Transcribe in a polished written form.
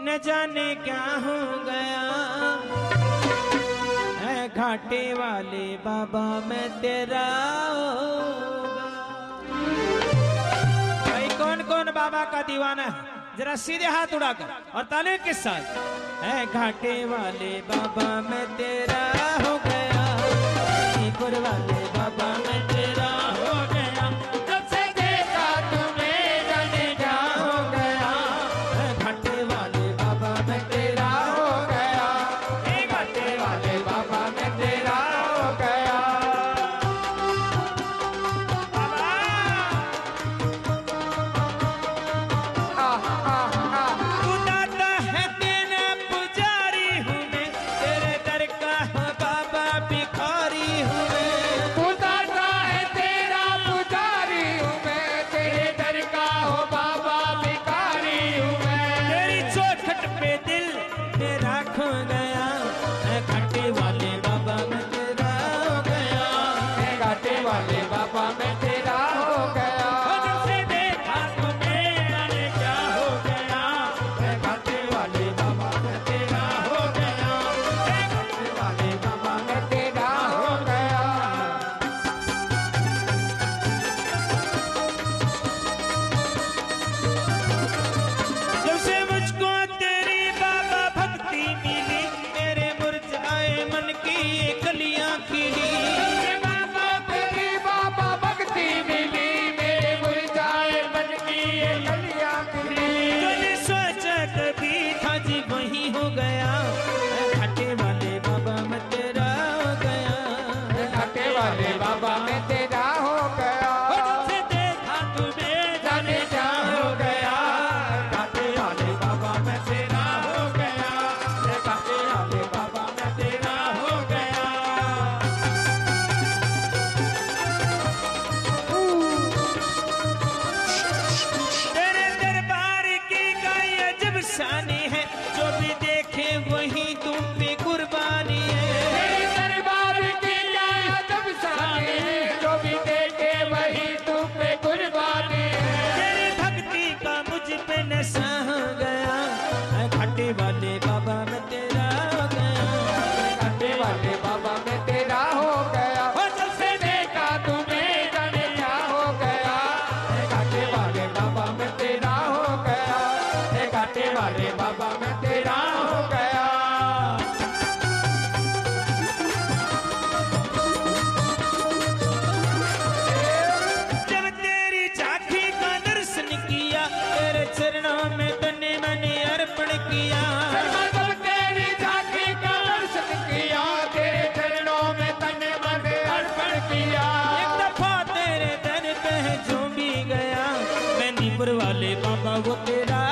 न जाने क्या हो गया है घाटे वाले बाबा मैं तेरा होगा। भाई कौन कौन बाबा का दीवाना है जरा सीधे हाथ उड़ाकर और ताली के साथ। है घाटे वाले बाबा मैं तेरा हो गया, पुर वाले बाबा मैं तेरा हो गया, जब से देखा तुम्हें जाने क्या हो गया। घाटे वाले बाबा मैं तेरा हो गया, घाटे वाले बाबा मैं तेरा हो गया। तू दाता है तेरा पुजारी हूँ मैं, तेरे दर का बाबा भिखारी हूँ मैं। तू दाता है तेरा पुजारी हूँ मैं, तेरे दर का हो बाबा भिखारी हूँ मैं। तेरी चौखट पे दिल मेरा खो गया, घाटे वाले बाबा मैं तेरा हो गया, घाटे वाले बाबा मैं तेरा हो गया। जब से देखा तुम्हें जाने क्या हो गया। घाटे वाले बाबा मैं तेरा हो गया, घाटे वाले बाबा मैं तेरा हो गया। जब से मुझको तेरी बाबा भक्ति मिली, मेरे मुरझाए मन की ये कलियां खिली। बाबा तेरी बाबा भक्ति मिली, मेरे मुरझाए मन की ये कलियां खिली। मैंने सोचा कभी था जी वही हो गया, घाटे वाले बाबा मैं तेरा हो गया, घाटे वाले बाबा मैं तेरा हो गया। जब से देखा तुम्हें जाने क्या हो गया। घाटे वाले बाबा मैं तेरा हो गया, घाटे वाले बाबा मैं तेरा हो गया। तेरे दरबार की गाय अजब शानी है, जो भी देखे वही तुम पे कुर्बानी है। तेरे दरबार की गाय अजब शानी है, जो भी देखे वही तुम पे कुर्बानी है। तेरी भक्ति का मुझ पे नशा हो गया, घाटे वाले बाबा मैं तेरा हो गया, घाटे वाले बाबा मैं तेरा हो गया। जब से देखा तुम्हें जाने क्या हो गया। घाटे वाले बाबा मैं तेरा हो गया, घाटे वाले बाबा मैं तेरा हो गया। जब तेरी झांकी का दर्शन किया, तेरे चरणों में तन मन अर्पण किया। जब तेरी झांकी का दर्शन किया, तेरे चरणों में तन मन अर्पण किया। एक दफा तेरे दर पे झूम भी गया, मैं नीपुर वाले बाबा वो तेरा